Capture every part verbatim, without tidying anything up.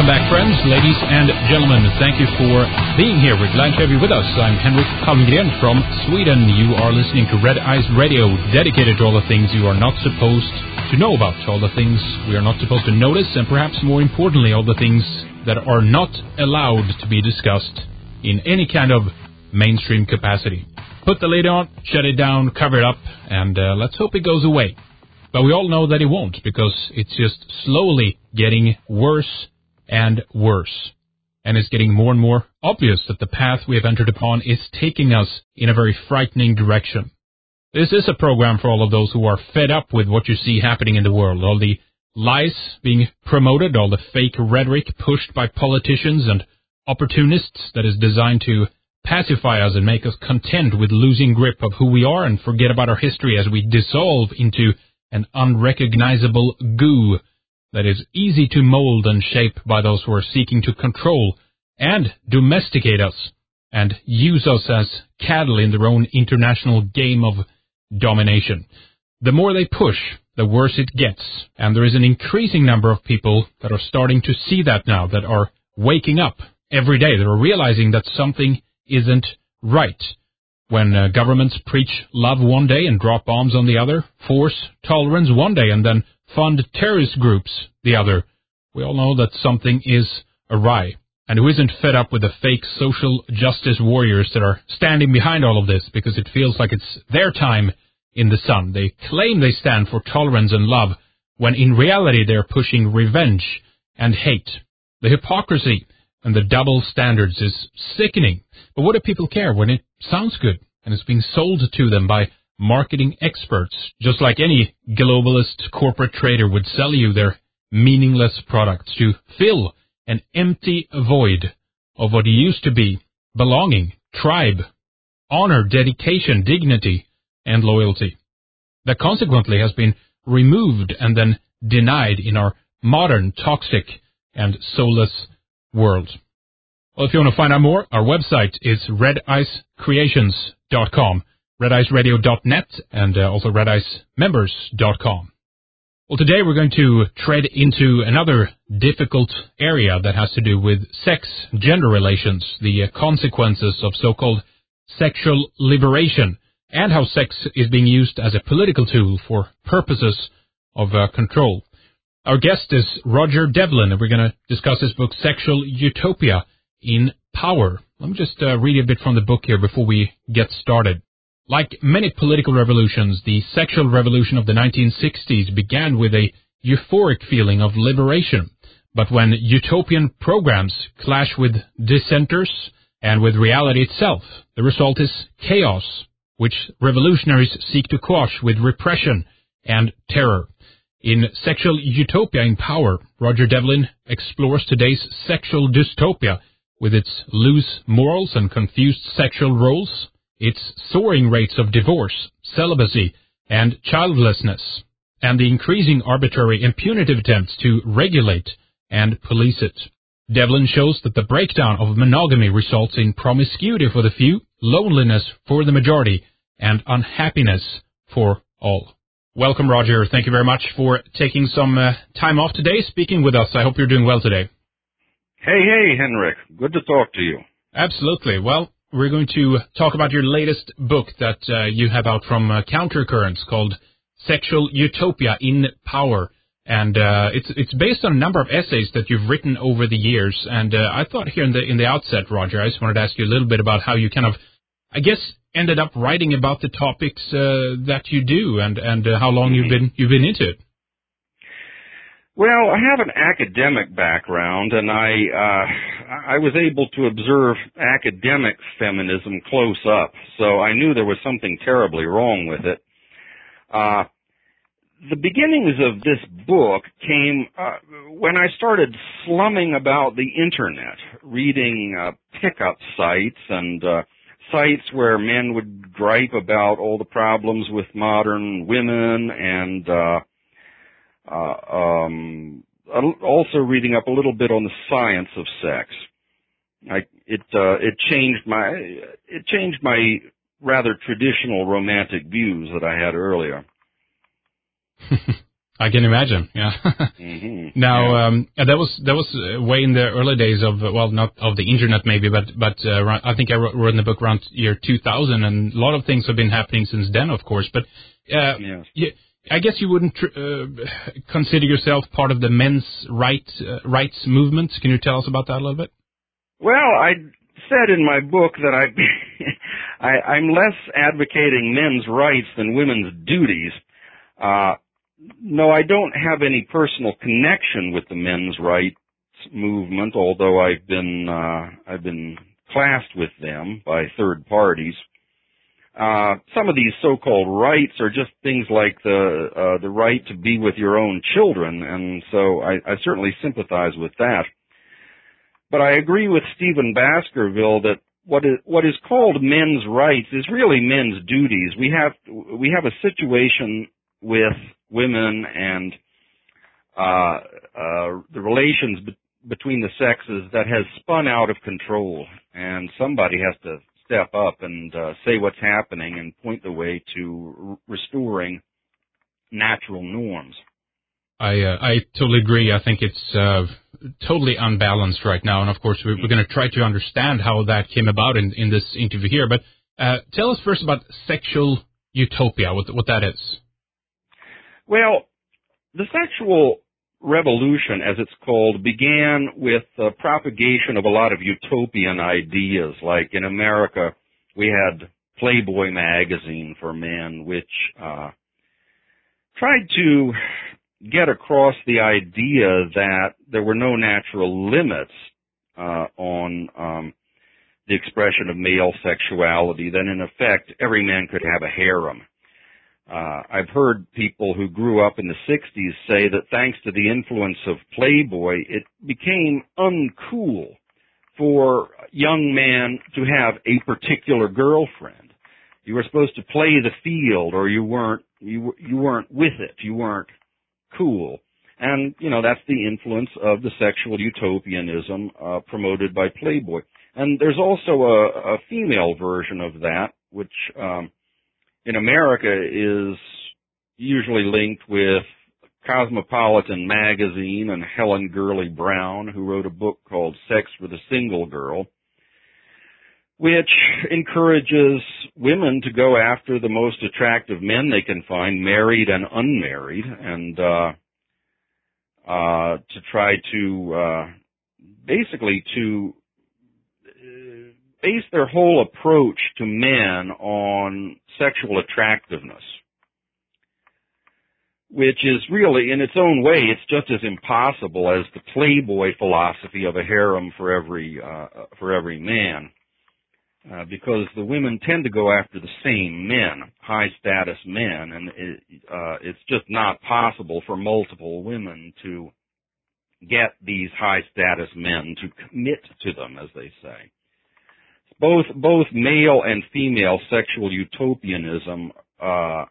Welcome back, friends, ladies and gentlemen. Thank you for being here. We're glad to have you with us. I'm Henrik Palmgren from Sweden. You are listening to Red Ice Radio, dedicated to all the things you are not supposed to know about, all the things we are not supposed to notice, and perhaps more importantly, all the things that are not allowed to be discussed in any kind of mainstream capacity. Put the lid on, shut it down, cover it up, and uh, let's hope it goes away. But we all know that it won't, because it's just slowly getting worse and worse. And it's getting more and more obvious that the path we have entered upon is taking us in a very frightening direction. This is a program for all of those who are fed up with what you see happening in the world, all the lies being promoted, all the fake rhetoric pushed by politicians and opportunists that is designed to pacify us and make us content with losing grip of who we are and forget about our history as we dissolve into an unrecognizable goo that is easy to mold and shape by those who are seeking to control and domesticate us and use us as cattle in their own international game of domination. The more they push, the worse it gets, and there is an increasing number of people that are starting to see that now, that are waking up every day. They're realizing that something isn't right. When uh, governments preach love one day and drop bombs on the other, force tolerance one day and then fund terrorist groups the other, we all know that something is awry. And who isn't fed up with the fake social justice warriors that are standing behind all of this because it feels like it's their time in the sun? They claim they stand for tolerance and love, when in reality they're pushing revenge and hate. The hypocrisy and the double standards is sickening. But what do people care when it sounds good and it's being sold to them by marketing experts, just like any globalist corporate trader would sell you their meaningless products to fill an empty void of what used to be belonging, tribe, honor, dedication, dignity, and loyalty, that consequently has been removed and then denied in our modern, toxic, and soulless world. Well, if you want to find out more, our website is red ice creations dot com, red ice radio dot net, and uh, also red ice members dot com. Well, today we're going to tread into another difficult area that has to do with sex, gender relations, the uh, consequences of so-called sexual liberation, and how sex is being used as a political tool for purposes of uh, control. Our guest is Roger Devlin, and we're going to discuss his book, Sexual Utopia in Power. Let me just uh, read a bit from the book here before we get started. Like many political revolutions, the sexual revolution of the nineteen sixties began with a euphoric feeling of liberation. But when utopian programs clash with dissenters and with reality itself, the result is chaos, which revolutionaries seek to quash with repression and terror. In Sexual Utopia in Power, Roger Devlin explores today's sexual dystopia with its loose morals and confused sexual roles, its soaring rates of divorce, celibacy, and childlessness, and the increasing arbitrary and punitive attempts to regulate and police it. Devlin shows that the breakdown of monogamy results in promiscuity for the few, loneliness for the majority, and unhappiness for all. Welcome, Roger. Thank you very much for taking some uh, time off today, speaking with us. I hope you're doing well today. Hey, hey, Henrik. Good to talk to you. Absolutely. Well, we're going to talk about your latest book that uh, you have out from uh, Countercurrents called Sexual Utopia in Power. And uh, it's it's based on a number of essays that you've written over the years. And uh, I thought here in the in the outset, Roger, I just wanted to ask you a little bit about how you kind of, I guess, ended up writing about the topics uh, that you do, and and uh, how long you've been you've been into it. Well, I have an academic background, and I uh, I was able to observe academic feminism close up, so I knew there was something terribly wrong with it. Uh, the beginnings of this book came uh, when I started slumming about the internet, reading uh, pickup sites and uh, sites where men would gripe about all the problems with modern women, and uh, uh, um, also reading up a little bit on the science of sex. I, it uh, it changed my it changed my rather traditional romantic views that I had earlier. I can imagine. Yeah. mm-hmm. Now, yeah. um, that was that was uh, way in the early days of uh, well, not of the internet maybe, but but uh, around, I think I wrote, wrote in the book around year two thousand, and a lot of things have been happening since then, of course. But uh, yes. you, I guess you wouldn't uh, consider yourself part of the men's right uh, rights movement. Can you tell us about that a little bit? Well, I said in my book that I, I I'm less advocating men's rights than women's duties. Uh, no, I don't have any personal connection with the men's rights movement, although I've been uh, I've been classed with them by third parties. Uh, some of these so-called rights are just things like the uh, the right to be with your own children, and so I, I certainly sympathize with that. But I agree with Stephen Baskerville that what is what is called men's rights is really men's duties. We have we have a situation with women and uh, uh, the relations be- between the sexes that has spun out of control, and somebody has to step up and uh, say what's happening and point the way to r- restoring natural norms. I uh, I totally agree. I think it's uh, totally unbalanced right now, and of course we're, we're going to try to understand how that came about in, in this interview here. But uh, tell us first about sexual utopia, what what that is. Well, the sexual revolution, as it's called, began with the propagation of a lot of utopian ideas. Like in America, we had Playboy magazine for men, which uh, tried to get across the idea that there were no natural limits uh, on um, the expression of male sexuality, that in effect every man could have a harem. Uh, I've heard people who grew up in the sixties say that thanks to the influence of Playboy, it became uncool for a young man to have a particular girlfriend. You were supposed to play the field, or you weren't, you, you weren't with it. You weren't cool. And, you know, that's the influence of the sexual utopianism uh, promoted by Playboy. And there's also a, a female version of that, which um, in America is usually linked with Cosmopolitan magazine and Helen Gurley Brown, who wrote a book called Sex for the Single Girl, which encourages women to go after the most attractive men they can find, married and unmarried, and uh, uh, to try to uh, basically to base their whole approach to men on sexual attractiveness, which is really, in its own way, it's just as impossible as the Playboy philosophy of a harem for every uh, for every man, uh, because the women tend to go after the same men, high-status men, and it, uh, it's just not possible for multiple women to get these high-status men to commit to them, as they say. Both both male and female sexual utopianism uh,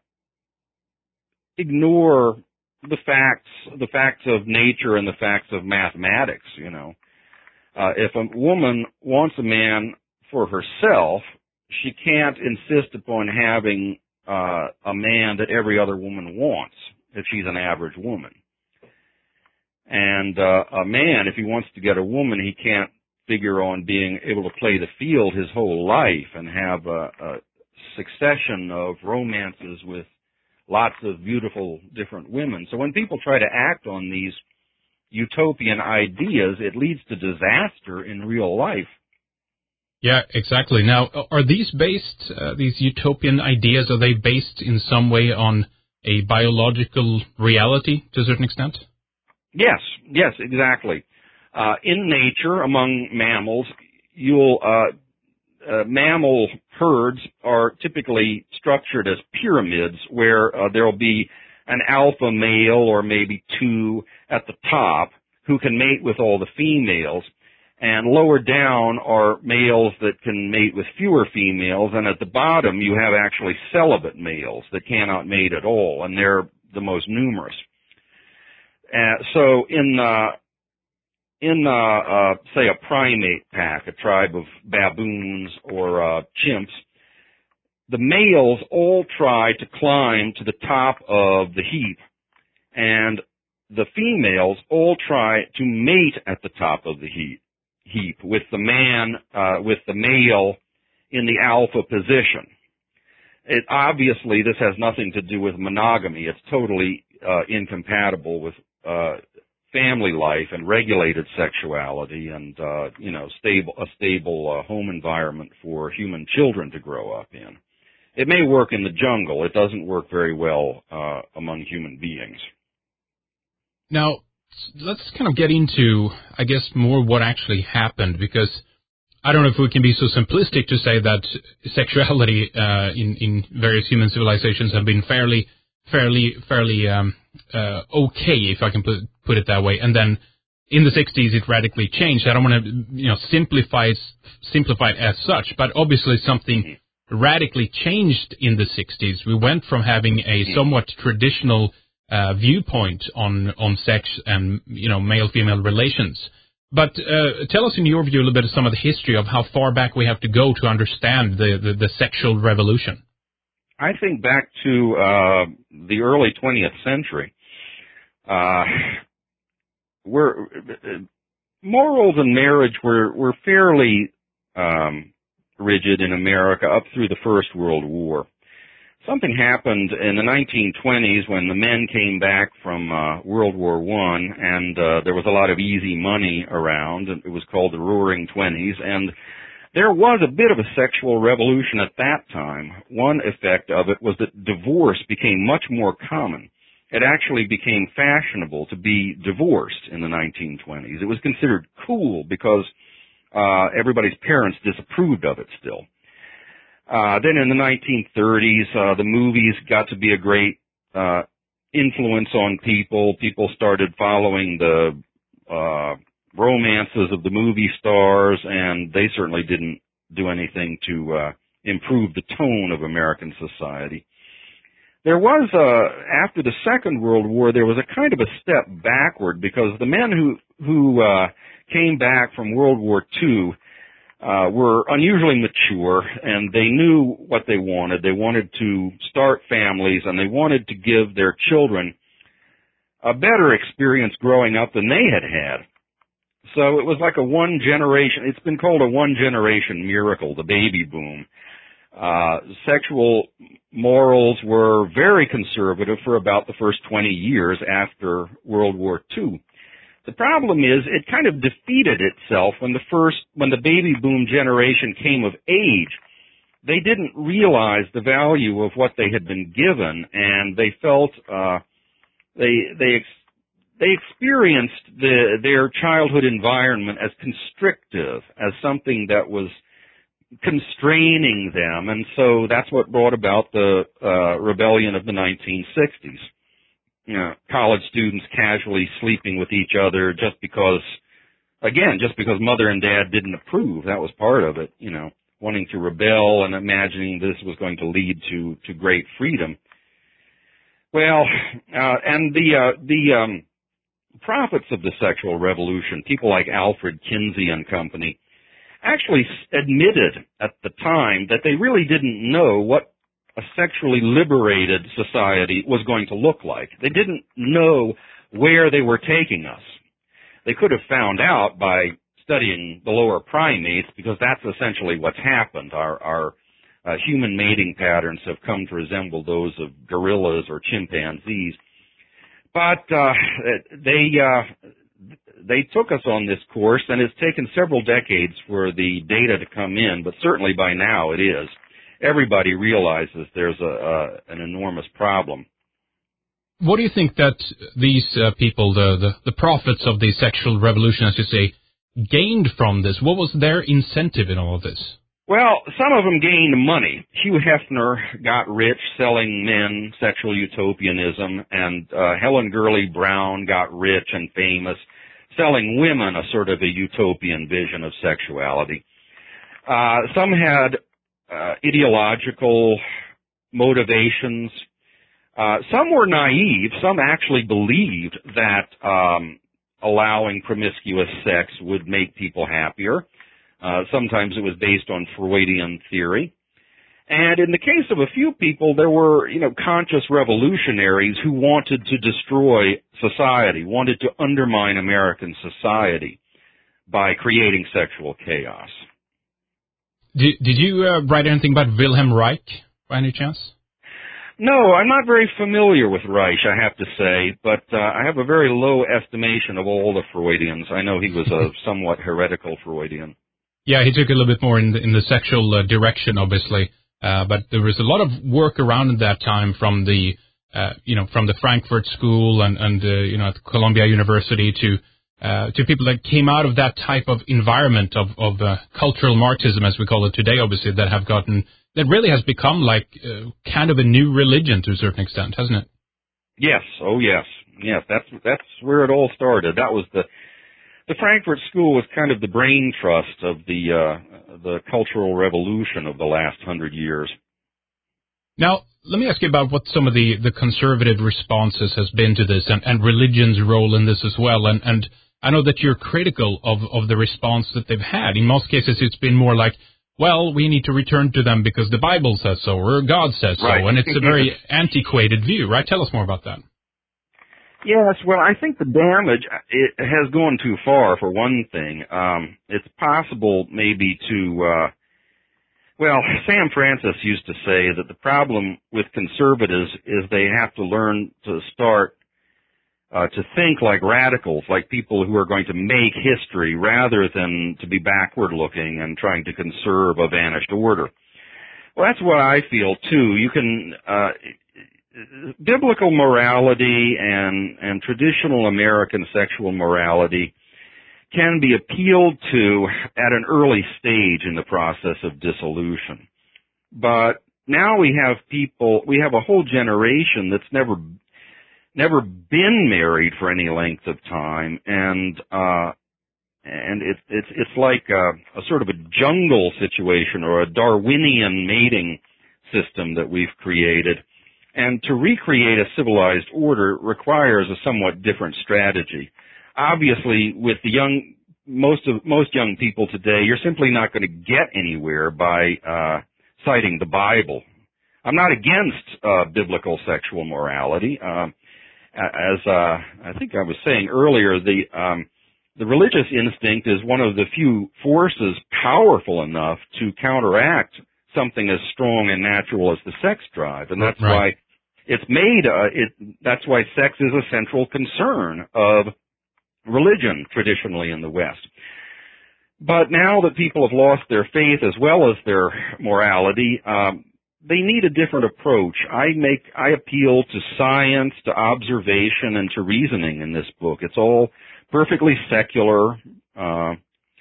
ignore the facts the facts of nature and the facts of mathematics. You know, uh, if a woman wants a man for herself, she can't insist upon having uh, a man that every other woman wants if she's an average woman. And uh, a man, if he wants to get a woman, he can't figure on being able to play the field his whole life and have a, a succession of romances with lots of beautiful different women. So when people try to act on these utopian ideas, it leads to disaster in real life. Yeah, exactly. Now, are these based, uh, these utopian ideas, are they based in some way on a biological reality to a certain extent? Yes, yes, exactly. Uh, in nature, among mammals, you'll, uh, uh, mammal herds are typically structured as pyramids where uh, there'll be an alpha male or maybe two at the top who can mate with all the females, and lower down are males that can mate with fewer females, and at the bottom you have actually celibate males that cannot mate at all, and they're the most numerous. Uh, so in uh, in uh, uh, say a primate pack, a tribe of baboons or uh, chimps, the males all try to climb to the top of the heap, and the females all try to mate at the top of the heap, heap with the man, uh, with the male in the alpha position. It, obviously, this has nothing to do with monogamy. It's totally uh, incompatible with uh, family life and regulated sexuality and, uh, you know, stable, a stable uh, home environment for human children to grow up in. It may work in the jungle. It doesn't work very well uh, among human beings. Now, let's kind of get into, I guess, more what actually happened, because I don't know if we can be so simplistic to say that sexuality uh, in, in various human civilizations have been fairly, fairly, fairly um, uh, okay, if I can put, put it that way. And then in the sixties, it radically changed. I don't want to, you know, simplify it, simplify it as such, but obviously something radically changed in the sixties. We went from having a somewhat traditional uh, viewpoint on on sex and, you know, male-female relations. But uh, tell us, in your view, a little bit of some of the history of how far back we have to go to understand the, the, the sexual revolution. I think back to uh, the early twentieth century. Uh, where uh, morals in marriage were, were fairly um, rigid in America up through the First World War. Something happened in the nineteen twenties when the men came back from uh, World War One, and uh, there was a lot of easy money around, and it was called the Roaring Twenties, and there was a bit of a sexual revolution at that time. One effect of it was that divorce became much more common. It actually became fashionable to be divorced in the nineteen twenties. It was considered cool because uh, everybody's parents disapproved of it still. Uh, then in the nineteen thirties, uh, the movies got to be a great, uh, influence on people. People started following the, uh, romances of the movie stars, and they certainly didn't do anything to, uh, improve the tone of American society. There was, uh, after the Second World War, there was a kind of a step backward because the men who, who, uh, came back from World War Two, Uh, were unusually mature, and they knew what they wanted. They wanted to start families, and they wanted to give their children a better experience growing up than they had had. So it was like a one generation, it's been called a one generation miracle, the baby boom. Uh, sexual morals were very conservative for about the first twenty years after World War Two. The problem is it kind of defeated itself when the first, when the baby boom generation came of age. They didn't realize the value of what they had been given, and they felt, uh, they, they, ex- they experienced the, their childhood environment as constrictive, as something that was constraining them, and so that's what brought about the, uh, rebellion of the nineteen sixties. You know, college students casually sleeping with each other just because, again, just because mother and dad didn't approve. That was part of it, you know, wanting to rebel and imagining this was going to lead to, to great freedom. Well, uh, and the, uh, the, um, prophets of the sexual revolution, people like Alfred Kinsey and company, actually admitted at the time that they really didn't know what a sexually liberated society was going to look like. They didn't know where they were taking us. They could have found out by studying the lower primates, because that's essentially what's happened. Our, our uh, human mating patterns have come to resemble those of gorillas or chimpanzees. But uh, they uh, they took us on this course, and it's taken several decades for the data to come in, but certainly by now it is. Everybody realizes there's a, a an enormous problem. What do you think that these uh, people, the, the, the prophets of the sexual revolution, as you say, gained from this? What was their incentive in all of this? Well, some of them gained money. Hugh Hefner got rich selling men sexual utopianism, and uh, Helen Gurley Brown got rich and famous selling women a sort of a utopian vision of sexuality. Uh, some had Uh, ideological motivations. Uh, some were naive. Some actually believed that um, allowing promiscuous sex would make people happier. Uh, sometimes it was based on Freudian theory. And in the case of a few people, there were, you know, conscious revolutionaries who wanted to destroy society, wanted to undermine American society by creating sexual chaos. Did, did you uh, write anything about Wilhelm Reich, by any chance? No, I'm not very familiar with Reich, I have to say, but uh, I have a very low estimation of all the Freudians. I know he was a somewhat heretical Freudian. Yeah, he took a little bit more in the, in the sexual uh, direction, obviously, uh, but there was a lot of work around at that time from the, uh, you know, from the Frankfurt School and, and uh, you know, at Columbia University to uh, to people that came out of that type of environment of, of uh, cultural Marxism, as we call it today, obviously, that have gotten, that really has become like uh, kind of a new religion to a certain extent, hasn't it? Yes, oh yes, yes, that's, that's where it all started. That was the, the Frankfurt School was kind of the brain trust of the, uh, the cultural revolution of the last hundred years. Now, let me ask you about what some of the, the conservative responses has been to this and, and religion's role in this as well. And, and I know that you're critical of, of the response that they've had. In most cases, it's been more like, well, we need to return to them because the Bible says so or God says right. so. And it's a very antiquated view, right? Tell us more about that. Yes, well, I think the damage, it has gone too far, for one thing. Um, it's possible maybe to, uh, well, Sam Francis used to say that the problem with conservatives is they have to learn to start uh, to think like radicals, like people who are going to make history rather than to be backward-looking and trying to conserve a vanished order. Well, that's what I feel, too. You can... Uh, biblical morality and, and traditional American sexual morality can be appealed to at an early stage in the process of dissolution. But now we have people, we have a whole generation that's never, never been married for any length of time, and, uh, and it, it's, it's like a, a sort of a jungle situation or a Darwinian mating system that we've created. And to recreate a civilized order requires a somewhat different strategy. Obviously, with the young, most of, most young people today, you're simply not going to get anywhere by, uh, citing the Bible. I'm not against, uh, biblical sexual morality. Um, as, uh, I think I was saying earlier, the, um, the religious instinct is one of the few forces powerful enough to counteract something as strong and natural as the sex drive, and that's right. why it's made. Uh, it that's why sex is a central concern of religion traditionally in the West. But now that people have lost their faith as well as their morality, um, they need a different approach. I make I appeal to science, to observation, and to reasoning in this book. It's all perfectly secular. Uh,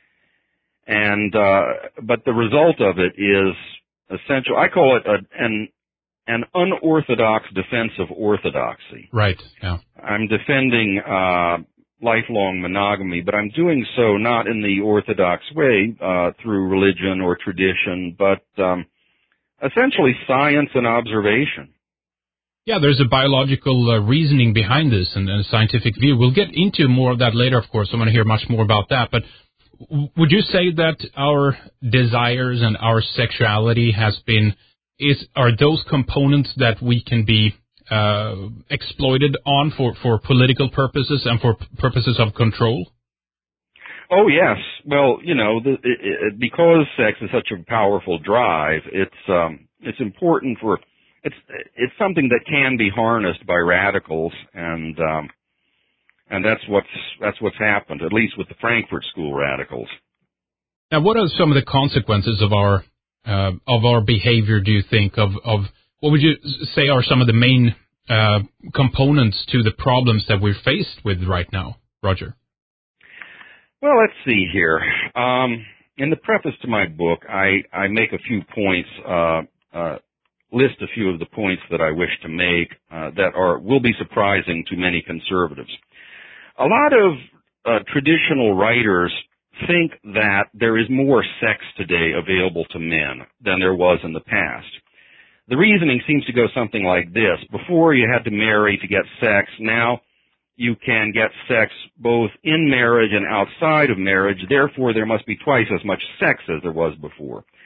And, uh, but the result of it is essential. I call it a, an, an unorthodox defense of orthodoxy. Right, yeah. I'm defending, uh, lifelong monogamy, but I'm doing so not in the orthodox way, uh, through religion or tradition, but, um, essentially science and observation. Yeah, there's a biological uh, reasoning behind this and, and a scientific view. We'll get into more of that later, of course. I want to hear much more about that, but would you say that our desires and our sexuality has been, is, are those components that we can be uh, exploited on for, for political purposes and for purposes of control? Oh, yes. Well, you know, the, it, it, because sex is such a powerful drive, it's, um, it's important for, it's, it's something that can be harnessed by radicals, and, um, And that's what's that's what's happened, at least with the Frankfurt School radicals. Now, what are some of the consequences of our uh, of our behavior? Do you think of of what would you say are some of the main uh, components to the problems that we're faced with right now, Roger? Well, let's see here. Um, in the preface to my book, I I make a few points, uh, uh, list a few of the points that I wish to make uh, that are will be surprising to many conservatives. A lot of uh, traditional writers think that there is more sex today available to men than there was in the past. The reasoning seems to go something like this. Before you had to marry to get sex. Now you can get sex both in marriage and outside of marriage. Therefore, there must be twice as much sex as there was before.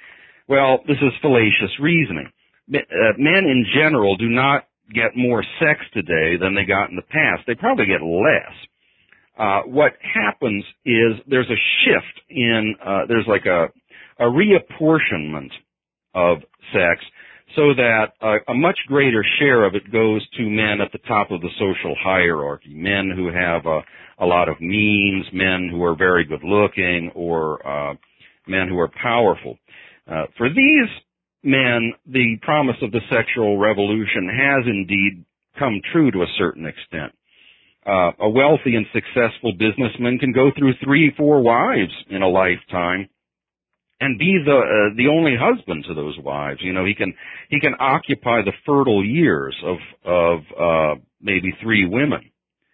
Well, this is fallacious reasoning. Uh, men in general do not get more sex today than they got in the past. They probably get less. Uh, what happens is there's a shift in, uh, there's like a, a reapportionment of sex so that uh, a much greater share of it goes to men at the top of the social hierarchy, men who have a, a lot of means, men who are very good looking, or uh, men who are powerful. Uh, for these men, the promise of the sexual revolution has indeed come true to a certain extent. Uh, a wealthy and successful businessman can go through three, four wives in a lifetime and be the uh, the only husband to those wives. You know, he can he can occupy the fertile years of of uh, maybe three women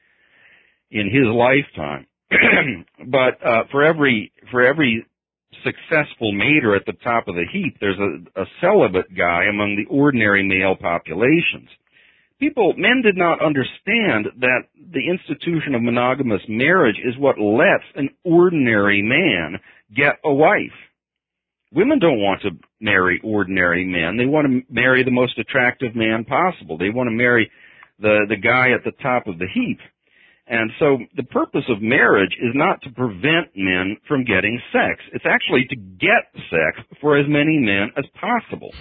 in his lifetime. But uh, for every for every successful mater at the top of the heap, there's a, a celibate guy among the ordinary male populations. People, men did not understand that the institution of monogamous marriage is what lets an ordinary man get a wife. Women don't want to marry ordinary men. They want to marry the most attractive man possible. They want to marry the, the guy at the top of the heap. And so the purpose of marriage is not to prevent men from getting sex. It's actually to get sex for as many men as possible.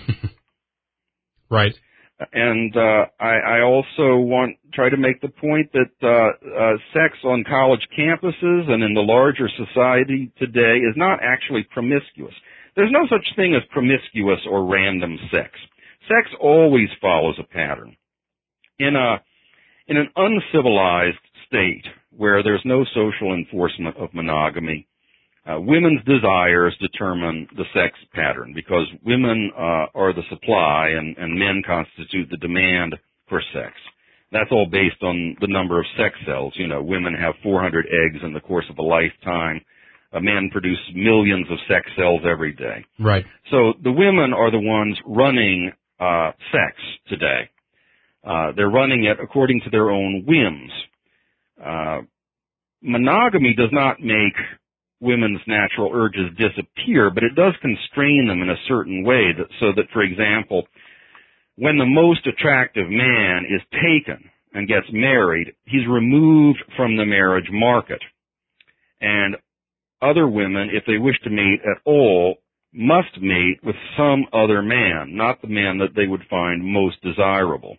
Right. And uh, I, I also want try to make the point that uh, uh, sex on college campuses and in the larger society today is not actually promiscuous. There's no such thing as promiscuous or random sex. Sex always follows a pattern. In a in an uncivilized state where there's no social enforcement of monogamy, uh, women's desires determine the sex pattern, because women uh, are the supply and, and men constitute the demand for sex. That's all based on the number of sex cells. You know, women have four hundred eggs in the course of a lifetime. A man produces millions of sex cells every day. Right. So the women are the ones running uh, sex today. Uh, they're running it according to their own whims. Uh, monogamy does not make women's natural urges disappear, but it does constrain them in a certain way, that, so that, for example, when the most attractive man is taken and gets married, he's removed from the marriage market. And other women, if they wish to mate at all, must mate with some other man, not the man that they would find most desirable.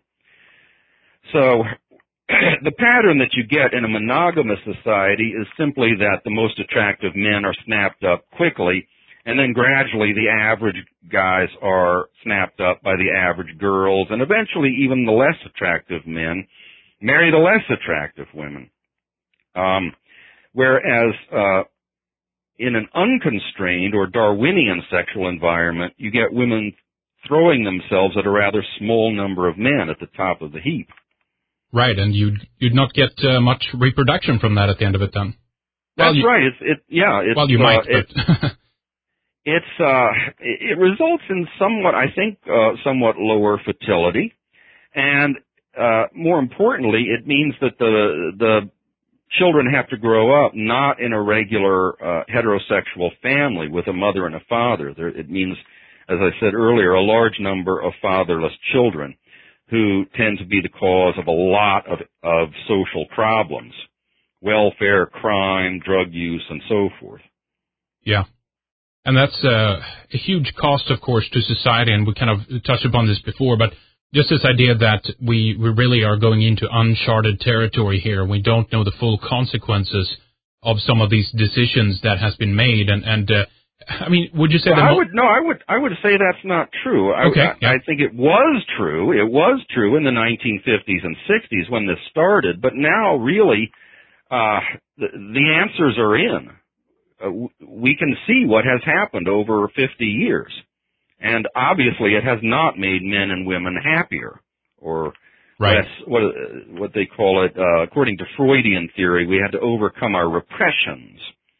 So the pattern that you get in a monogamous society is simply that the most attractive men are snapped up quickly, and then gradually the average guys are snapped up by the average girls, and eventually even the less attractive men marry the less attractive women. Um, whereas uh, in an unconstrained or Darwinian sexual environment, you get women throwing themselves at a rather small number of men at the top of the heap. Right, and you'd you'd not get uh, much reproduction from that at the end of it, then. That's well, you, right. It's it yeah. It's, well, you uh, might, it, but it's uh, it results in somewhat, I think, uh, somewhat lower fertility, and uh, more importantly, it means that the the children have to grow up not in a regular uh, heterosexual family with a mother and a father. There, it means, as I said earlier, a large number of fatherless children, who tend to be the cause of a lot of, of social problems, welfare, crime, drug use, and so forth. Yeah. And that's uh, a huge cost, of course, to society, and we kind of touched upon this before, but just this idea that we, we really are going into uncharted territory here. We don't know the full consequences of some of these decisions that has been made, and, and uh, I mean, would you say well, that? I would no, I would I would say that's not true. I, okay, I, yeah. I think it was true. It was true in the nineteen fifties and sixties when this started, but now really uh, the, the answers are in. Uh, we can see what has happened over fifty years, and obviously it has not made men and women happier or right. less. What what they call it, uh, according to Freudian theory, we had to overcome our repressions.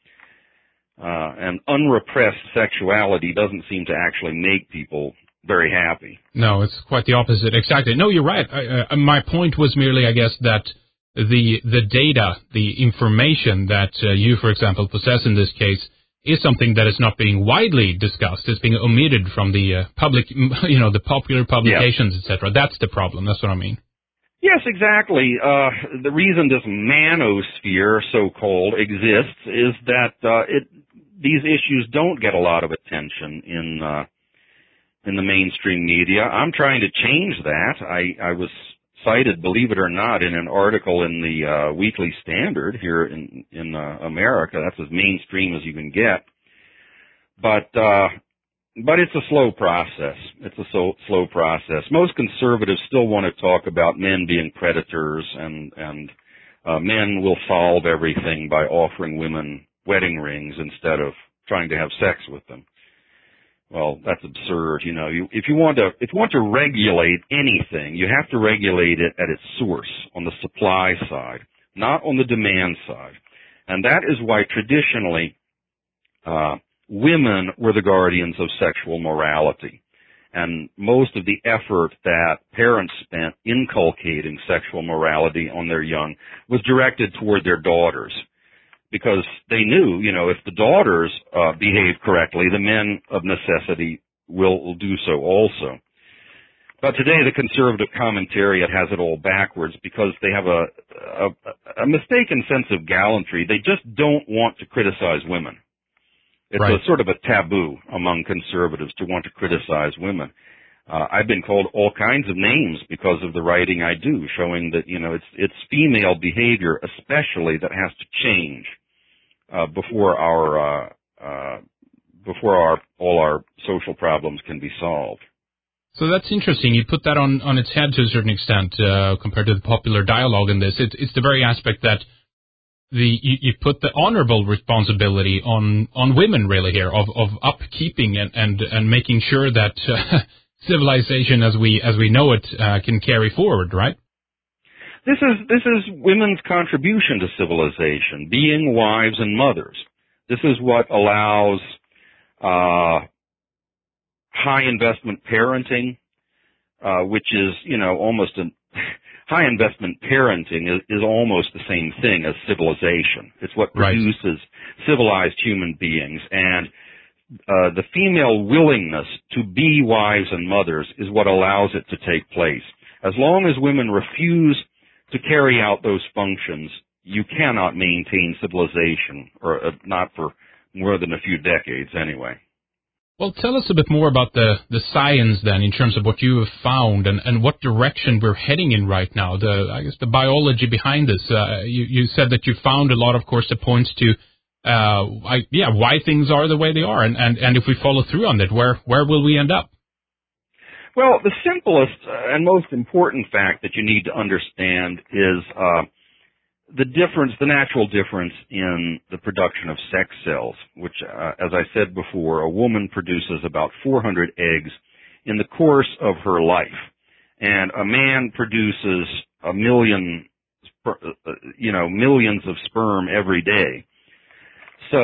Uh, and unrepressed sexuality doesn't seem to actually make people very happy. No, it's quite the opposite. Exactly. No, you're right. I, uh, my point was merely, I guess, that the the data, the information that uh, you, for example, possess in this case is something that is not being widely discussed. It's being omitted from the uh, public, you know, the popular publications, yeah. et cetera. That's the problem. That's what I mean. Yes, exactly. Uh, the reason this manosphere, so-called, exists is that uh, it, these issues don't get a lot of attention in uh, in the mainstream media. I'm trying to change that. I, I was cited, believe it or not, in an article in the uh, Weekly Standard here in in uh, America. That's as mainstream as you can get. But uh, But it's a slow process. It's a so, slow process. Most conservatives still want to talk about men being predators, and and uh, men will solve everything by offering women wedding rings instead of trying to have sex with them. Well, that's absurd. You know, you, if you want to if you want to regulate anything, you have to regulate it at its source, on the supply side, not on the demand side, and that is why traditionally. Uh, Women were the guardians of sexual morality, and most of the effort that parents spent inculcating sexual morality on their young was directed toward their daughters, because they knew, you know, if the daughters uh, behave correctly, the men of necessity will, will do so also. But today the conservative commentariat has it all backwards because they have a, a, a mistaken sense of gallantry. They just don't want to criticize women. It's right. a sort of a taboo among conservatives to want to criticize women. Uh, I've been called all kinds of names because of the writing I do, showing that, you know, it's it's female behavior especially that has to change uh, before our uh, uh, before our all our social problems can be solved. So that's interesting. You put that on, on its head to a certain extent uh, compared to the popular dialogue in this. It, it's the very aspect that The, you, you put the honorable responsibility on, on women really here of, of upkeeping and, and, and making sure that uh, civilization as we as we know it uh, can carry forward, right? This is this is women's contribution to civilization, being wives and mothers. This is what allows uh, high investment parenting, uh, which is, you know, almost an high investment parenting is, is almost the same thing as civilization. It's what produces right. civilized human beings. And uh, the female willingness to be wives and mothers is what allows it to take place. As long as women refuse to carry out those functions, you cannot maintain civilization, or uh, not for more than a few decades anyway. Well, tell us a bit more about the, the science then, in terms of what you have found and, and what direction we're heading in right now. The I guess the biology behind this. Uh, you, you said that you found a lot, of course, that points to uh, I, yeah why things are the way they are, and, and, and if we follow through on that, where where will we end up? Well, the simplest and most important fact that you need to understand is uh, the difference, the natural difference in the production of sex cells, which, uh, as I said before, a woman produces about four hundred eggs in the course of her life, and a man produces a million, you know, millions of sperm every day. So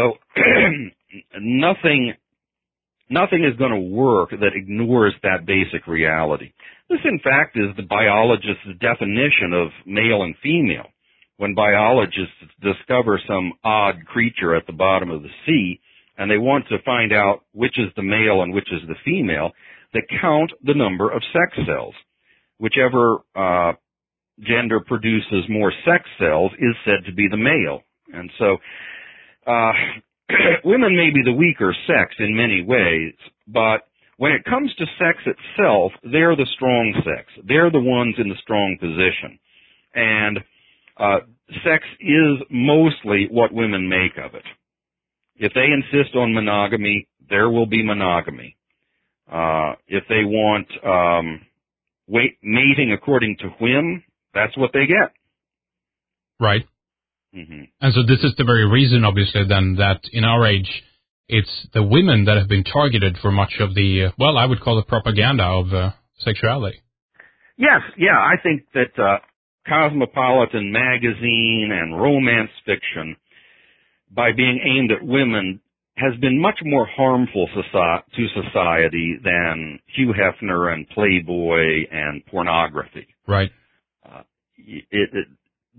nothing, nothing is going to work that ignores that basic reality. This, in fact, is the biologist's definition of male and female. When biologists discover some odd creature at the bottom of the sea, and they want to find out which is the male and which is the female, they count the number of sex cells. Whichever uh, gender produces more sex cells is said to be the male. And so uh, women may be the weaker sex in many ways, but when it comes to sex itself, they're the strong sex. They're the ones in the strong position. And Uh, sex is mostly what women make of it. If they insist on monogamy, there will be monogamy. Uh, if they want um, wait, mating according to whim, that's what they get. Right. Mm-hmm. And so this is the very reason, obviously, then, that in our age, it's the women that have been targeted for much of the, uh, well, I would call it propaganda of uh, sexuality. Yes, yeah, I think that uh, Cosmopolitan magazine and romance fiction, by being aimed at women, has been much more harmful to society than Hugh Hefner and Playboy and pornography. Right. Uh, it, it,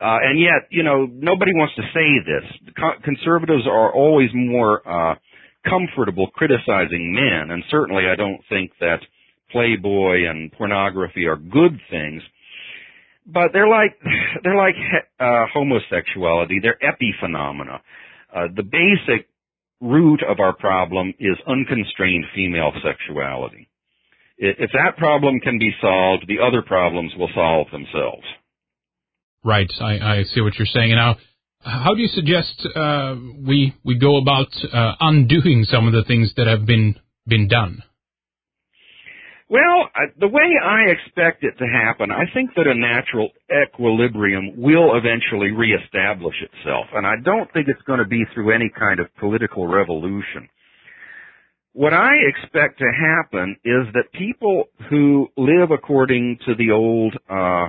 Uh, and yet, you know, nobody wants to say this. Co- conservatives are always more uh, comfortable criticizing men, and certainly I don't think that Playboy and pornography are good things. But they're like they're like uh, homosexuality. They're epiphenomena. Uh, the basic root of our problem is unconstrained female sexuality. If that problem can be solved, the other problems will solve themselves. Right. I, I see what you're saying. Now, how do you suggest uh, we we go about uh, undoing some of the things that have been been done? Well, I, the way I expect it to happen, I think that a natural equilibrium will eventually reestablish itself, and I don't think it's going to be through any kind of political revolution. What I expect to happen is that people who live according to the old uh,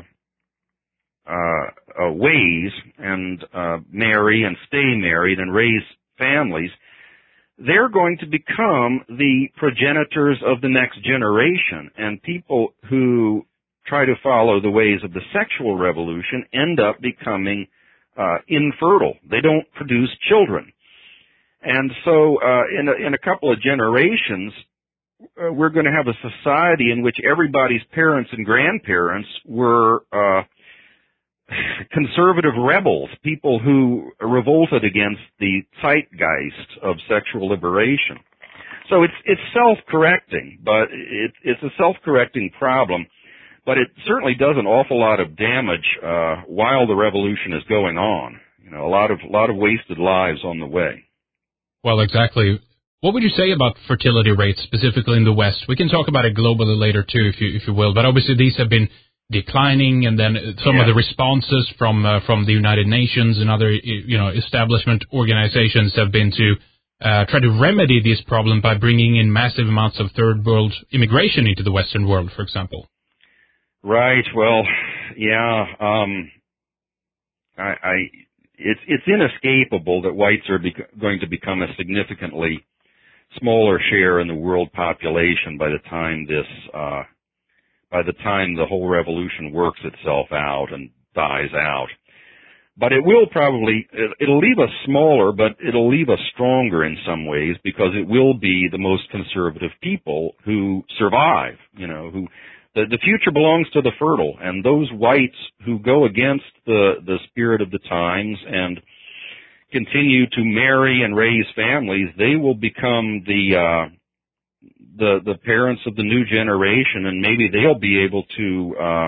uh, uh, ways and uh, marry and stay married and raise families, they're going to become the progenitors of the next generation, and people who try to follow the ways of the sexual revolution end up becoming uh, infertile. They don't produce children. And so uh, in, a, in a couple of generations, uh, we're going to have a society in which everybody's parents and grandparents were uh, conservative rebels, people who revolted against the zeitgeist of sexual liberation. So it's it's self-correcting, but it, it's a self-correcting problem, but it certainly does an awful lot of damage uh, while the revolution is going on. You know, a lot of a lot of wasted lives on the way. Well, exactly. What would you say about fertility rates, specifically in the West? We can talk about it globally later too, if you if you will. But obviously, these have been declining, and then some yeah. of the responses from uh, from the United Nations and other you know establishment organizations have been to uh, try to remedy this problem by bringing in massive amounts of third world immigration into the Western world, for example. Right. Well, yeah. Um, I, I it's it's inescapable that whites are bec- going to become a significantly smaller share in the world population by the time this. Uh, by the time the whole revolution works itself out and dies out. But it will probably, it'll leave us smaller, but it'll leave us stronger in some ways because it will be the most conservative people who survive, you know, who, the, the future belongs to the fertile, and those whites who go against the, the spirit of the times and continue to marry and raise families, they will become the, uh, the the parents of the new generation, and maybe they'll be able to uh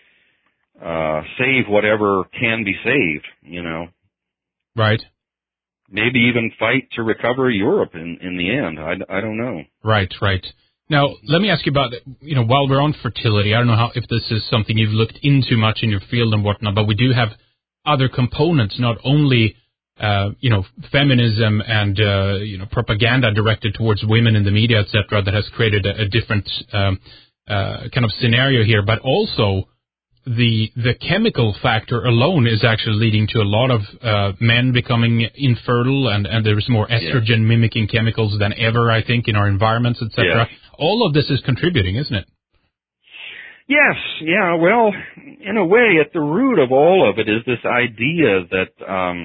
uh save whatever can be saved, you know. Right. Maybe even fight to recover Europe in in the end. I, I don't know. Right, right. Now, let me ask you about, you know, while we're on fertility, I don't know how if this is something you've looked into much in your field and whatnot, but we do have other components, not only Uh, you know, feminism and, uh, you know, propaganda directed towards women in the media, et cetera, that has created a, a different um, uh, kind of scenario here. But also, the the chemical factor alone is actually leading to a lot of uh, men becoming infertile, and, and there's more estrogen yeah. mimicking chemicals than ever, I think, in our environments, et cetera. Yeah. All of this is contributing, isn't it? Yes, yeah. Well, in a way, at the root of all of it is this idea that. Um,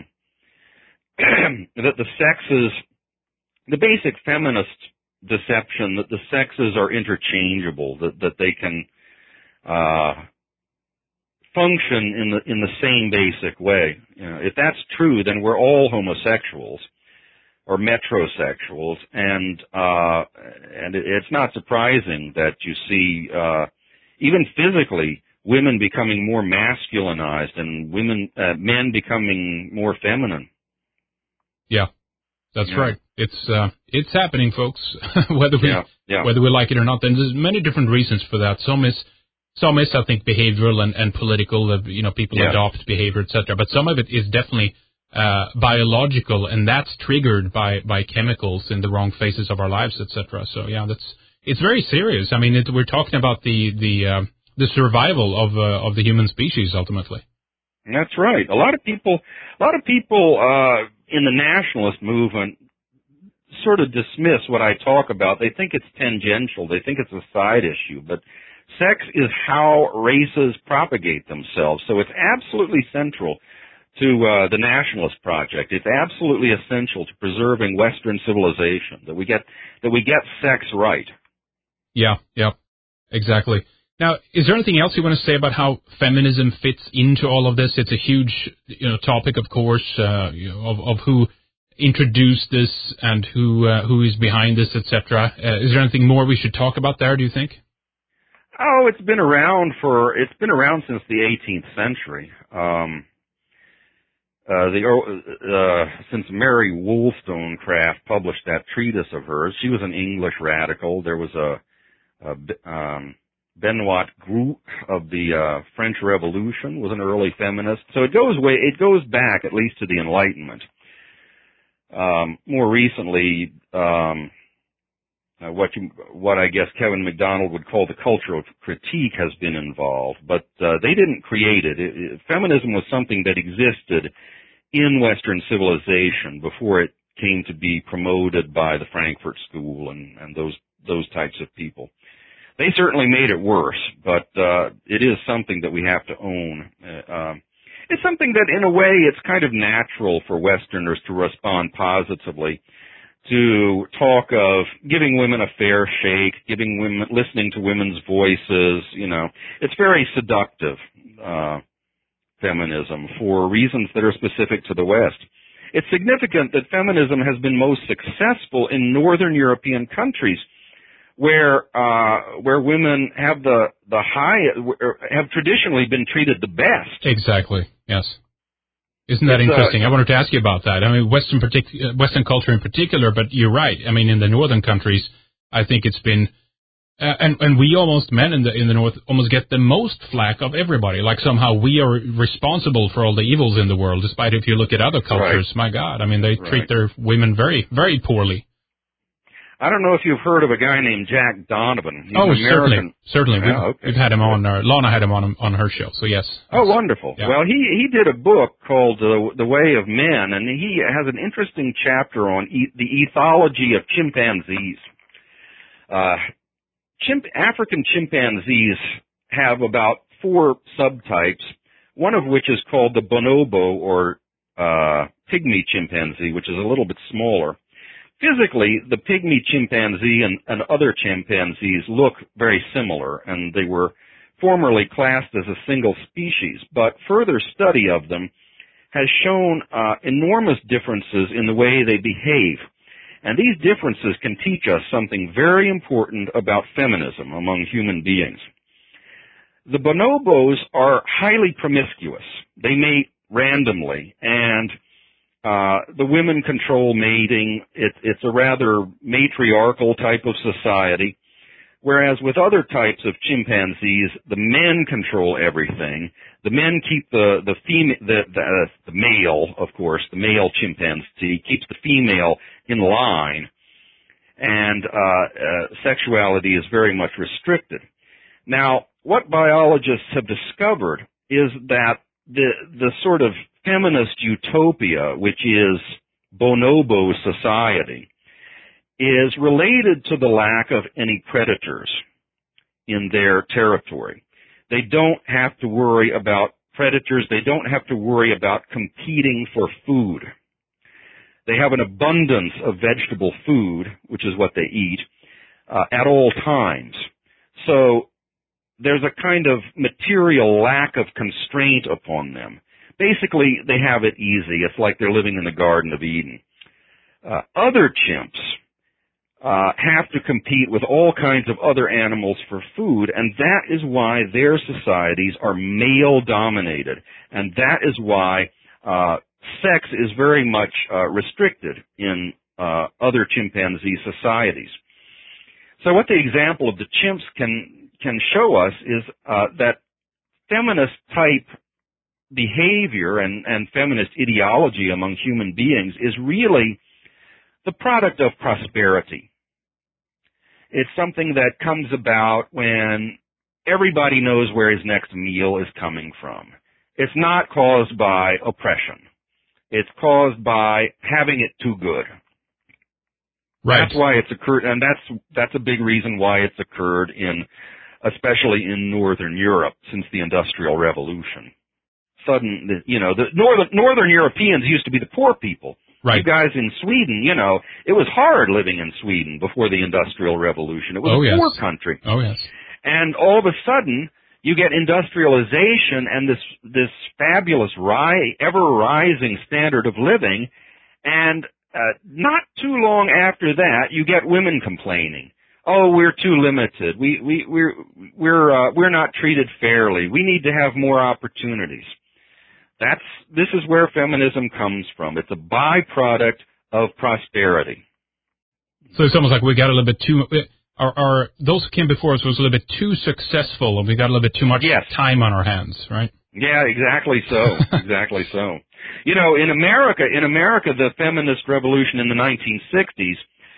that the sexes, the basic feminist deception that the sexes are interchangeable, that, that they can uh, function in the in the same basic way. You know, if that's true, then we're all homosexuals or metrosexuals, and uh, and it's not surprising that you see uh, even physically women becoming more masculinized and women uh, men becoming more feminine. Yeah, that's yeah. right. It's uh, it's happening, folks. whether we yeah, yeah. whether we like it or not, and there's many different reasons for that. Some is some is I think behavioral and, and political. Uh, you know, people yeah. adopt behavior, et cetera. But some of it is definitely uh, biological, and that's triggered by, by chemicals in the wrong phases of our lives, et cetera. So yeah, that's it's very serious. I mean, it, we're talking about the the uh, the survival of uh, of the human species ultimately. That's right. A lot of people, a lot of people. Uh, in the nationalist movement sort of dismiss what I talk about. They think it's tangential. They think it's a side issue. But Sex is how races propagate themselves, so it's absolutely central to uh, the Nationalist Project. It's absolutely essential to preserving Western civilization, that we get that we get sex right. Yeah, yeah, exactly. Now, is there anything else you want to say about how feminism fits into all of this? It's a huge, you know, topic, of course, uh, you know, of, of who introduced this and who uh, who is behind this, et cetera. Uh, is there anything more we should talk about there, do you think? Oh, it's been around for it's been around since the eighteenth century. Um, uh, the uh, since Mary Wollstonecraft published that treatise of hers, she was an English radical. There was a, a um, Benoit Groult of the uh, French Revolution was an early feminist. So it goes way it goes back at least to the Enlightenment. Um, more recently, um, uh, what you, what I guess Kevin MacDonald would call the cultural critique has been involved, but uh, they didn't create it. It, it. Feminism was something that existed in Western civilization before it came to be promoted by the Frankfurt School and, and those those types of people. They certainly made it worse, but uh, it is something that we have to own. Uh, um, It's something that, in a way, it's kind of natural for Westerners to respond positively, to talk of giving women a fair shake, giving women, listening to women's voices. You know, it's very seductive, uh, feminism, for reasons that are specific to the West. It's significant that feminism has been most successful in Northern European countries, where uh, where women have the the high have traditionally been treated the best. Exactly. Yes. Isn't that it's, interesting? Uh, I wanted to ask you about that. I mean, Western partic- Western culture in particular, but you're right. I mean, in the northern countries, I think it's been, uh, and and we almost men in the in the north almost get the most flack of everybody. Like somehow we are responsible for all the evils in the world, despite if you look at other cultures. Right. My God, I mean, they right. treat their women very very poorly. I don't know if you've heard of a guy named Jack Donovan. He's oh, an American. certainly, certainly. We've, oh, okay. we've had him on. Our, Lana had him on on her show. So yes. Oh, wonderful. Yeah. Well, he he did a book called uh, The Way of Men, and he has an interesting chapter on e- the ethology of chimpanzees. Uh, chimp African chimpanzees have about four subtypes. One of which is called the bonobo or uh, pygmy chimpanzee, which is a little bit smaller. Physically, the pygmy chimpanzee and, and other chimpanzees look very similar, and they were formerly classed as a single species, but further study of them has shown uh, enormous differences in the way they behave. And these differences can teach us something very important about feminism among human beings. The bonobos are highly promiscuous. They mate randomly, and Uh, the women control mating. It, it's a rather matriarchal type of society, whereas with other types of chimpanzees, the men control everything. The men keep the the female, the, the, uh, the male, of course, the male chimpanzee keeps the female in line, and uh, uh, sexuality is very much restricted. Now, what biologists have discovered is that the the sort of feminist utopia, which is bonobo society, is related to the lack of any predators in their territory. They don't have to worry about predators. They don't have to worry about competing for food. They have an abundance of vegetable food, which is what they eat, uh, at all times. So there's a kind of material lack of constraint upon them. Basically, they have it easy. It's like they're living in the Garden of Eden. Uh, other chimps uh, have to compete with all kinds of other animals for food, and that is why their societies are male-dominated, and that is why uh, sex is very much uh, restricted in uh, other chimpanzee societies. So what the example of the chimps can can show us is uh, that feminist-type behavior and, and feminist ideology among human beings is really the product of prosperity. It's something that comes about when everybody knows where his next meal is coming from. It's not caused by oppression. It's caused by having it too good. Right. That's why it's occurred, and that's that's a big reason why it's occurred in especially in Northern Europe since the Industrial Revolution. Sudden, you know, the Northern, Northern Europeans used to be the poor people. Right. You guys in Sweden, you know, it was hard living in Sweden before the Industrial Revolution. It was oh, a yes. poor country. Oh, yes. And all of a sudden, you get industrialization and this this fabulous, ri- ever-rising standard of living, and uh, not too long after that, you get women complaining. Oh, we're too limited. We we we're we're uh, we're not treated fairly. We need to have more opportunities. That's this is where feminism comes from. It's a byproduct of prosperity. So it's almost like we got a little bit too. Our, our those who came before us was a little bit too successful, and we got a little bit too much yes. time on our hands, right? Yeah, exactly so. exactly so. You know, in America, in America, the feminist revolution in the nineteen sixties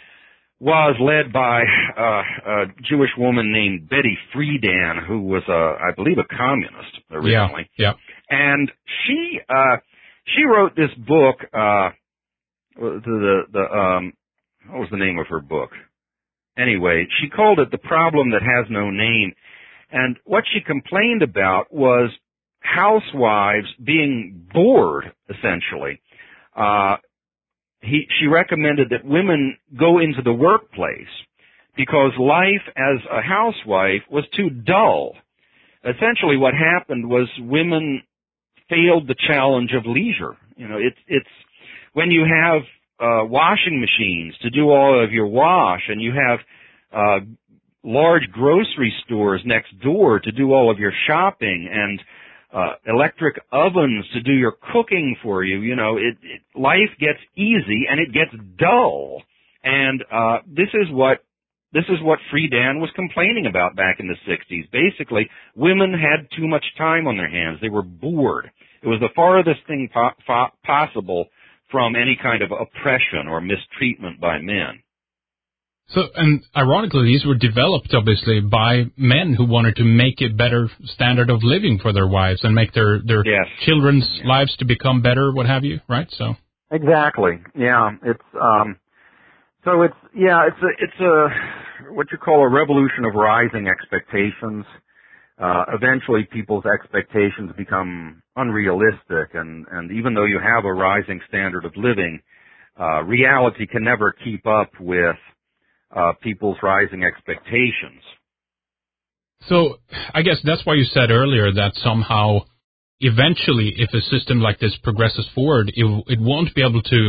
was led by uh, a Jewish woman named Betty Friedan, who was, a, I believe, a communist originally. Yeah. yeah. And she uh, she wrote this book. Uh, the the, the um, what was the name of her book? Anyway, she called it "The Problem That Has No Name," and what she complained about was housewives being bored, essentially. Uh, he, she recommended that women go into the workplace because life as a housewife was too dull. Essentially, what happened was women failed the challenge of leisure. You know, it's it's when you have uh, washing machines to do all of your wash, and you have uh, large grocery stores next door to do all of your shopping, and uh, electric ovens to do your cooking for you. You know, it, it life gets easy and it gets dull, and uh, this is what. This is what Friedan was complaining about back in the sixties. Basically, women had too much time on their hands. They were bored. It was the farthest thing po- po- possible from any kind of oppression or mistreatment by men. So, and ironically, these were developed, obviously, by men who wanted to make a better standard of living for their wives and make their, their yes. children's yeah. lives to become better, what have you, right? So Exactly. Yeah. It's... um So it's, yeah, it's a, it's a, what you call a revolution of rising expectations. Uh, eventually people's expectations become unrealistic, and, and even though you have a rising standard of living, uh, reality can never keep up with, uh, people's rising expectations. So I guess that's why you said earlier that somehow eventually, if a system like this progresses forward, it, it won't be able to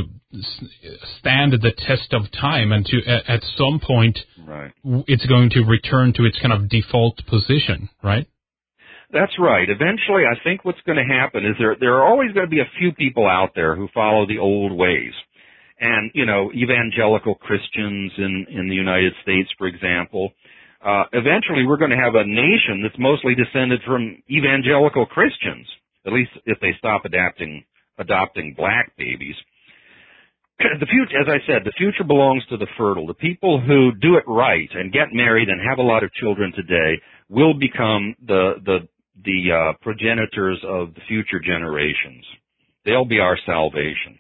stand the test of time, and to at some point, right. it's going to return to its kind of default position, right? That's right. Eventually, I think what's going to happen is there there are always going to be a few people out there who follow the old ways. And, you know, evangelical Christians in, in the United States, for example, uh, eventually we're going to have a nation that's mostly descended from evangelical Christians, at least if they stop adapting, adopting black babies. The future, as I said, the future belongs to the fertile. The people who do it right and get married and have a lot of children today will become the the the uh, progenitors of the future generations. They'll be our salvation.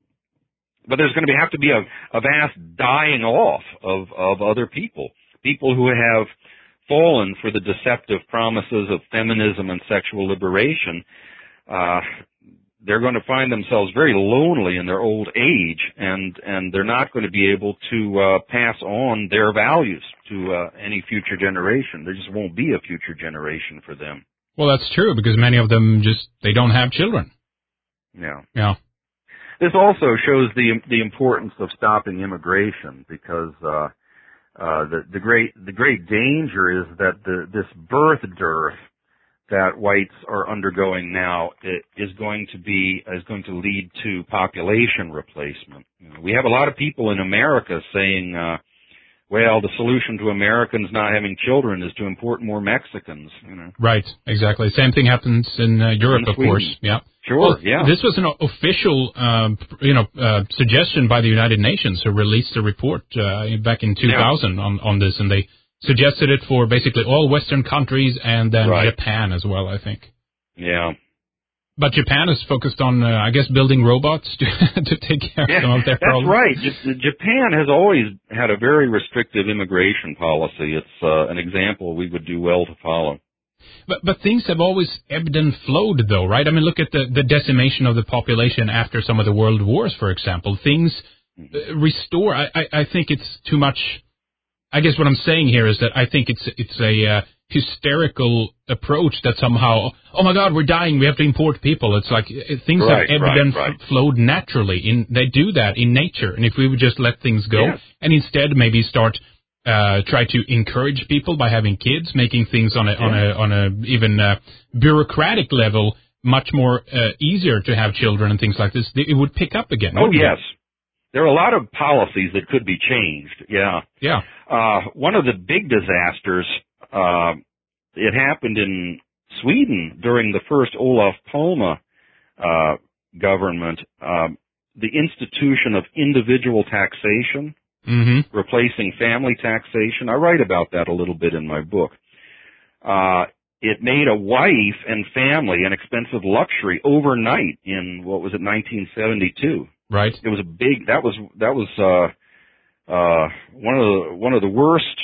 But there's going to be, have to be a, a vast dying off of, of other people, people who have fallen for the deceptive promises of feminism and sexual liberation. Uh, they're going to find themselves very lonely in their old age, and, and they're not going to be able to uh, pass on their values to uh, any future generation. There just won't be a future generation for them. Well, that's true, because many of them just, they don't have children. Yeah. Yeah. This also shows the the importance of stopping immigration, because uh, uh, the the great the great danger is that the this birth dearth that whites are undergoing now is going to be is going to lead to population replacement. You know, we have a lot of people in America saying, uh, well, the solution to Americans not having children is to import more Mexicans. You know. Right, exactly. Same thing happens in uh, Europe, in of course. Yeah. Sure, well, yeah. This was an official, um, you know, uh, suggestion by the United Nations, who released a report uh, back in two thousand yeah. on, on this, and they suggested it for basically all Western countries and then right. Japan as well, I think. Yeah. But Japan is focused on, uh, I guess, building robots to, to take care yeah, of some of their that's problems. That's right. J- Japan has always had a very restrictive immigration policy. It's uh, an example we would do well to follow. But but things have always ebbed and flowed, though, right? I mean, look at the, the decimation of the population after some of the world wars, for example. Things uh, restore. I, I, I think it's too much. I guess what I'm saying here is that I think it's it's a uh, hysterical approach that somehow, oh my God, we're dying, we have to import people. It's like uh, things right, have ebbed right, and right. f- flowed naturally. In they do that in nature, and if we would just let things go yes. and instead maybe start. Uh, try to encourage people by having kids, making things on a yeah. on a on a even uh, bureaucratic level much more uh, easier to have children and things like this. It would pick up again. Oh yes, it? There are a lot of policies that could be changed. Yeah, yeah. Uh, one of the big disasters uh, it happened in Sweden during the first Olof Palme uh, government. Uh, the institution of individual taxation. Mm-hmm. Replacing family taxation. I write about that a little bit in my book. Uh, it made a wife and family an expensive luxury overnight in, what was it, nineteen seventy-two. Right. It was a big, that was, that was, uh, uh, one of the, one of the worst,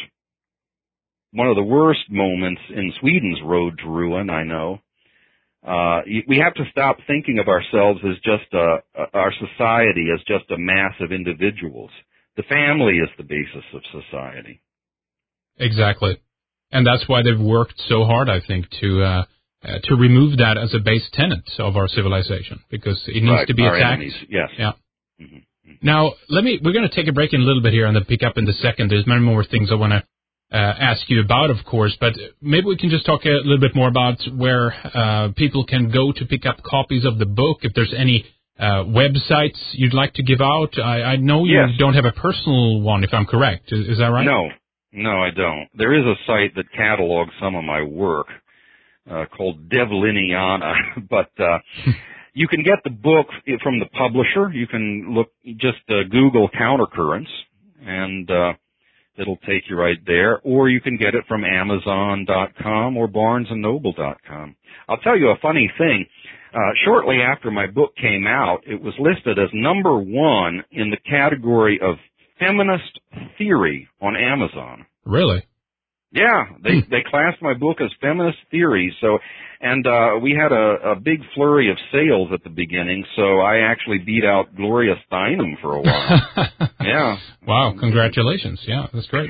one of the worst moments in Sweden's road to ruin, I know. Uh, we have to stop thinking of ourselves as just a, our society as just a mass of individuals. The family is the basis of society. Exactly. And that's why they've worked so hard, I think, to uh, uh, to remove that as a base tenet of our civilization, because it needs right. to be our attacked. Enemies. Yes. Yeah. Mm-hmm. Mm-hmm. Now, let me. We're going to take a break in a little bit here and then pick up in the second. There's many more things I want to uh, ask you about, of course, but maybe we can just talk a little bit more about where uh, people can go to pick up copies of the book, if there's any Uh, websites you'd like to give out. I, I know you yes. don't have a personal one, if I'm correct. Is, is that right? No, no, I don't. There is a site that catalogs some of my work uh, called Devliniana, but uh, you can get the book from the publisher. You can look, just uh, Google Countercurrents, and uh, it'll take you right there. Or you can get it from Amazon dot com or Barnes and Noble dot com. I'll tell you a funny thing. Uh, shortly after my book came out, it was listed as number one in the category of feminist theory on Amazon. Really? Yeah, they they classed my book as feminist theory. So, and uh, we had a, a big flurry of sales at the beginning. So I actually beat out Gloria Steinem for a while. Yeah. Wow! Congratulations. Yeah, that's great.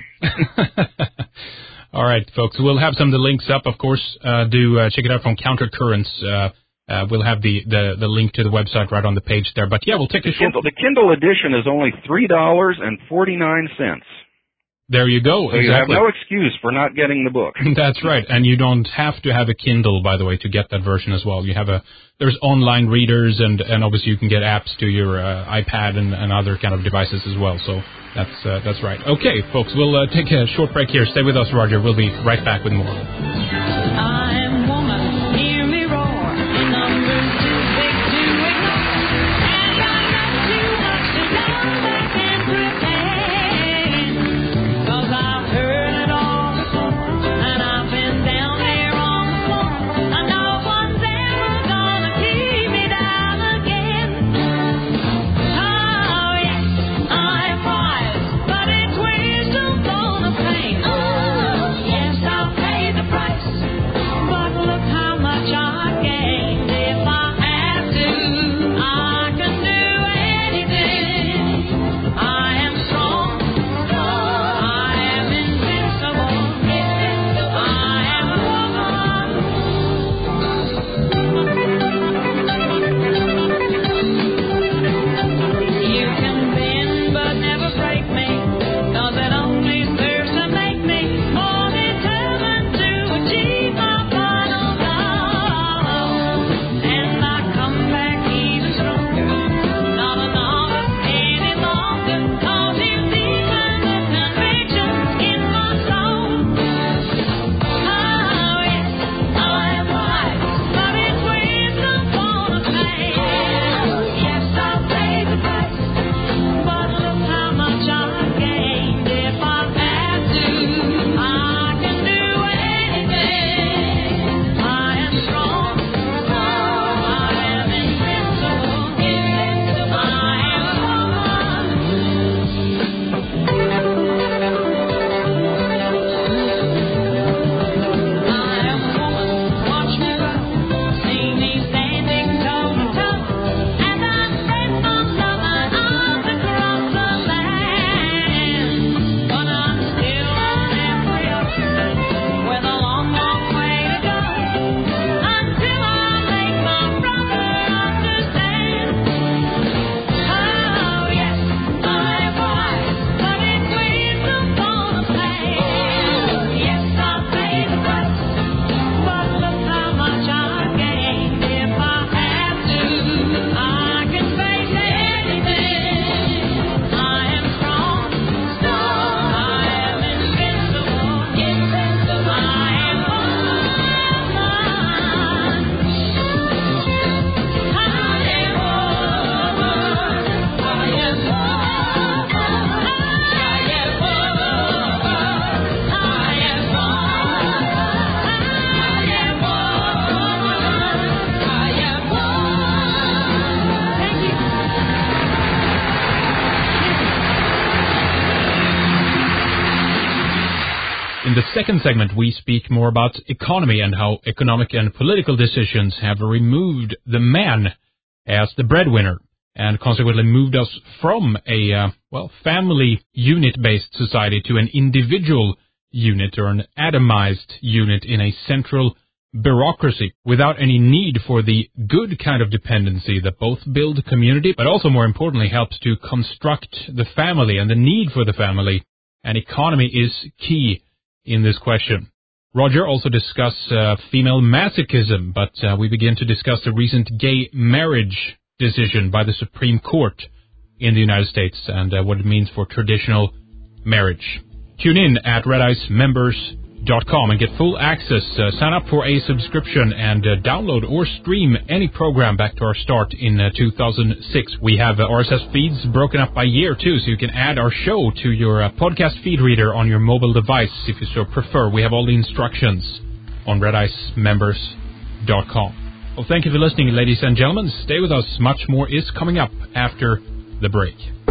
All right, folks. We'll have some of the links up, of course. Uh, do uh, check it out from Countercurrents. Uh, Uh, we'll have the, the, the link to the website right on the page there. But yeah, we'll take a the short... Kindle, the Kindle edition is only three dollars and forty-nine cents. There you go. So exactly. You have no excuse for not getting the book. That's right. And you don't have to have a Kindle, by the way, to get that version as well. You have a... There's online readers, and, and obviously you can get apps to your uh, iPad and, and other kind of devices as well. So that's uh, that's right. Okay, folks, we'll uh, take a short break here. Stay with us, Roger. We'll be right back with more. I'm woman. Hear me roar. Numbers too big to ignore. And I got too much to go back and pretend. 'Cause I've heard it all before. And I've been down there on the floor. And no one's ever gonna keep me down again. Oh, yes, I'm wise. But it's wisdom gonna pay. Oh, yes, I'll pay the price. But second segment, we speak more about economy and how economic and political decisions have removed the man as the breadwinner and consequently moved us from a, uh, well, family unit-based society to an individual unit or an atomized unit in a central bureaucracy without any need for the good kind of dependency that both build community but also, more importantly, helps to construct the family and the need for the family. And economy is key in this question. Roger also discussed uh, female masochism, but uh, we begin to discuss the recent gay marriage decision by the Supreme Court in the United States and uh, what it means for traditional marriage. Tune in at red ice members dot com and get full access. Uh, sign up for a subscription and uh, download or stream any program back to our start in uh, two thousand six. We have uh, R S S feeds broken up by year too, so you can add our show to your uh, podcast feed reader on your mobile device if you so prefer. We have all the instructions on red ice members dot com. Well, thank you for listening, ladies and gentlemen. Stay with us. Much more is coming up after the break.